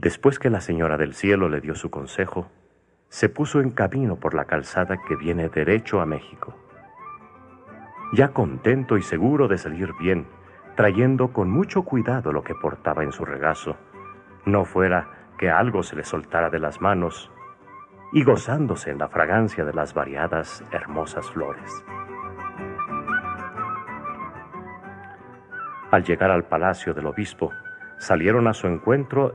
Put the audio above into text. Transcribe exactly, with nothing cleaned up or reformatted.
Después que la señora del cielo le dio su consejo, se puso en camino por la calzada que viene derecho a México. Ya contento y seguro de salir bien, trayendo con mucho cuidado lo que portaba en su regazo, no fuera que algo se le soltara de las manos, y gozándose en la fragancia de las variadas, hermosas flores. Al llegar al palacio del obispo, salieron a su encuentro